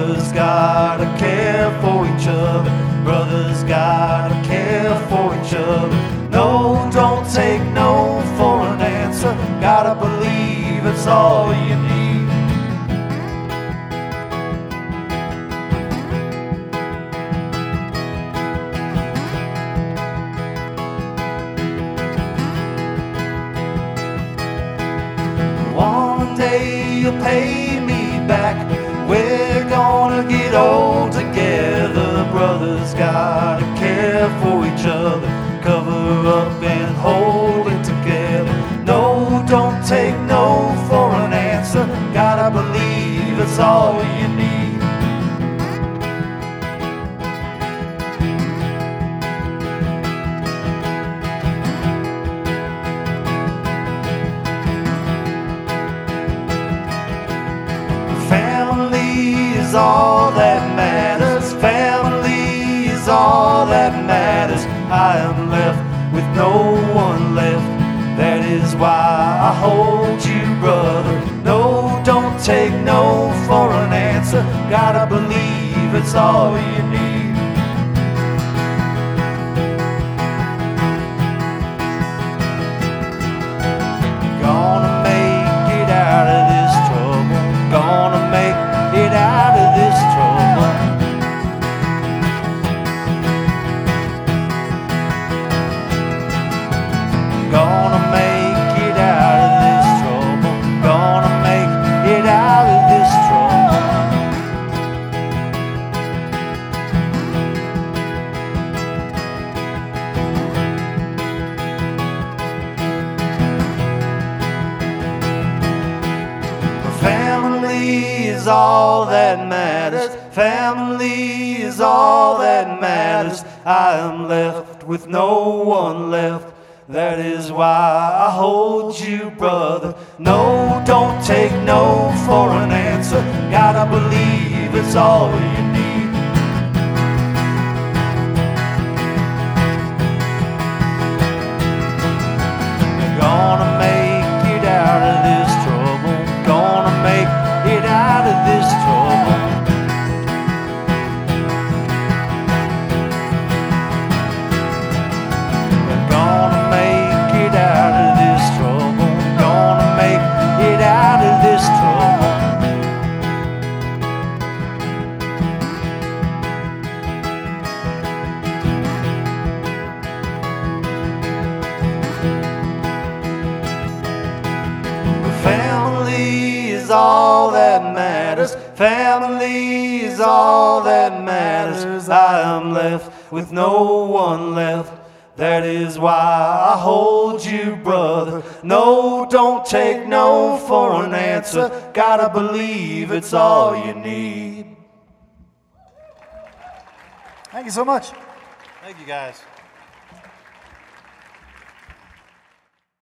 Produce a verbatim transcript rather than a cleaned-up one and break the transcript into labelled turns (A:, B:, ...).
A: Brothers gotta care for each other. Brothers gotta care for each other. No, don't take no for an answer. Gotta believe it's all you need. One day you'll pay me back. We're gonna get old together. Brothers gotta care for each other. Cover up and hold it together. No, don't take no for an answer. Gotta believe it's all you need. Family is all that matters. Family is all that matters. I am left with no one left. That is why I hold you, brother. No, don't take no for an answer. Gotta believe it's all you need. Gonna make it out of this trouble. Gonna make it out of this trouble. Gonna make it out of this trouble. Gonna make it out of this trouble. Family is all that matters. Family is all that matters. I am left with no one left. That is why I hold you, brother. No, don't take no for an answer. Gotta believe it's all you need. Gonna make it out of this trouble. Gonna make it out of this trouble. Gonna make it out of this trouble. Gonna make it out of this trouble. Family is all that matters. Family is all that matters. I am left with no one left. That is why I hold you, brother. No, don't take no for an answer. Gotta believe it's all you need.
B: Thank you so much.
A: Thank you, guys.